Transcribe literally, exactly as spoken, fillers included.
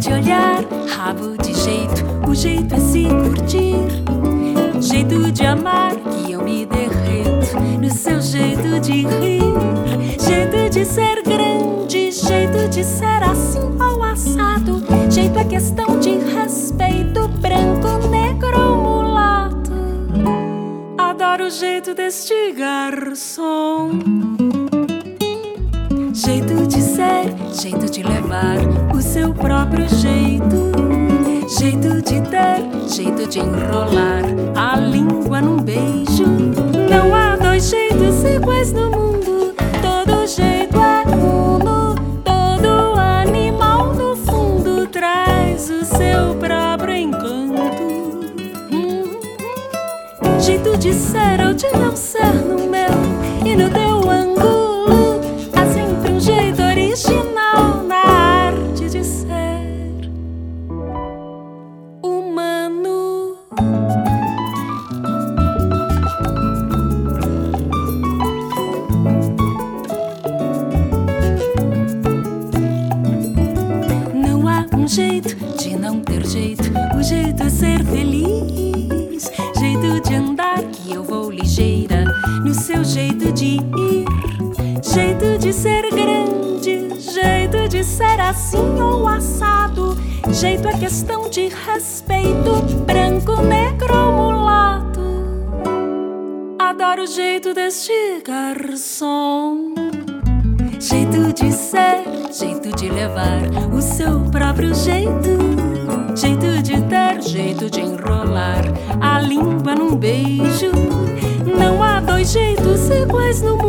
de olhar, rabo de jeito, o jeito é se curtir. Jeito de amar que eu me derreto no seu jeito de rir. Jeito de ser grande, jeito de ser assim ao assado. Jeito é questão de respeito, branco, negro ou mulato. Adoro o jeito deste garçom. Jeito de ser, jeito de levar o seu próprio jeito. Jeito de ter, jeito de enrolar a língua num beijo. Não há dois jeitos iguais no mundo. Todo jeito é uno. Todo animal no fundo traz o seu próprio encanto. hum. Jeito de ser ou de não ser no meu e no teu ângulo. Há sempre um jeito original na arte de ser humano. Não há um jeito de não ter jeito. O jeito é ser feliz. Jeito de andar que eu vou ligeira no seu jeito de ir. Jeito de ser grande, jeito de ser assim ou assado. Jeito é questão de respeito, branco, negro ou mulato. Adoro o jeito deste garçom. Jeito de ser, jeito de levar o seu próprio jeito. Jeito de ter, jeito de enrolar a língua num beijo. Não há dois jeitos iguais no